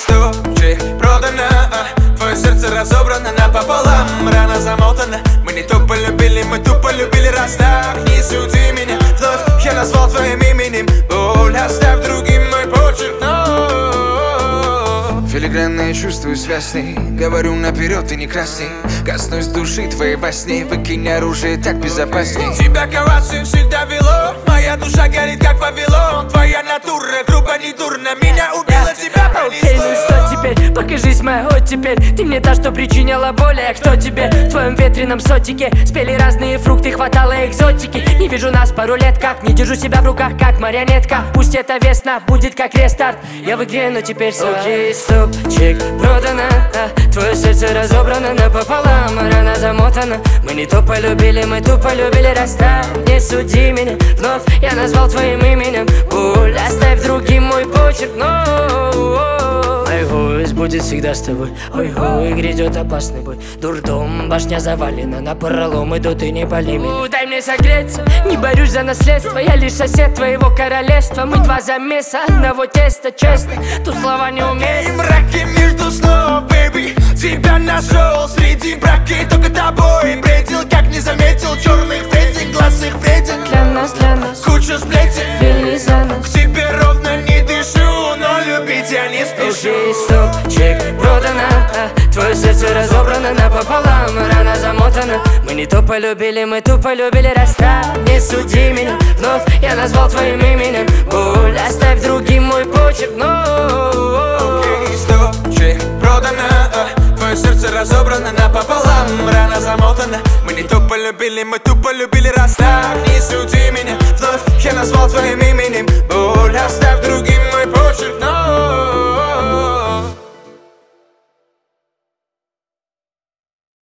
стопчик продано, твое сердце разобрано напополам. Рана замотана, мы не то полюбили, мы тупо любили. Раз так, не суди меня вновь, я назвал твоим именем. Боль, оставь другим мой почерк. Филигранно я чувствую связь с ней, говорю наперед, ты не красный. Коснусь души твоей во сне, выкинь оружие, так безопасней. Тебя коваться всегда вело, моя душа горит как Вавилон. Твоя натура грубо не дурно, меня убила, тебя Окей, ну что теперь? Покажись моя оттепель. Ты мне та, что причиняла боль, а кто тебе? В твоем ветреном сотике спели разные фрукты, хватало экзотики. Не вижу нас пару лет как, не держу себя в руках как марионетка. Пусть эта весна будет как рестарт, я в игре, но теперь сам. Окей, стопчик продано, твое сердце разобрано напополам. Рана замотана, мы не то полюбили, мы тупо любили. Раз так, не суди меня вновь, я назвал твоим именем. Боль, оставь другим мой почерк, но мой голос будет всегда с тобой. Ой-ой, грядет опасный бой. Дурдом, башня завалена, на пролом идут и не пали меня. Дай мне согреться, не борюсь за наследство, я лишь сосед твоего королевства. Мы два замеса, одного теста, честно, тут слова не умею. Мраки между снов, бэйби, тебя нашел среди браки, только тобой бредил, как не заметил черных вреден, глаз их вреден. Для нас, куча сплетен, вели за нас. к тебе ровно не дышу, но любить я не спешу. Окей, стопчик продано, твое сердце разобрано напополам. Рана замотана, мы не то полюбили, мы тупо любили. Раз так, не суди меня вновь, я назвал твоим именем. Боль, оставь другим мой почерк, но Окей, стопчик продано, твое сердце разобрано напополам. Рана замотана, мы не то полюбили, мы тупо любили. Раз так, не суди меня вновь, я назвал твоим именем.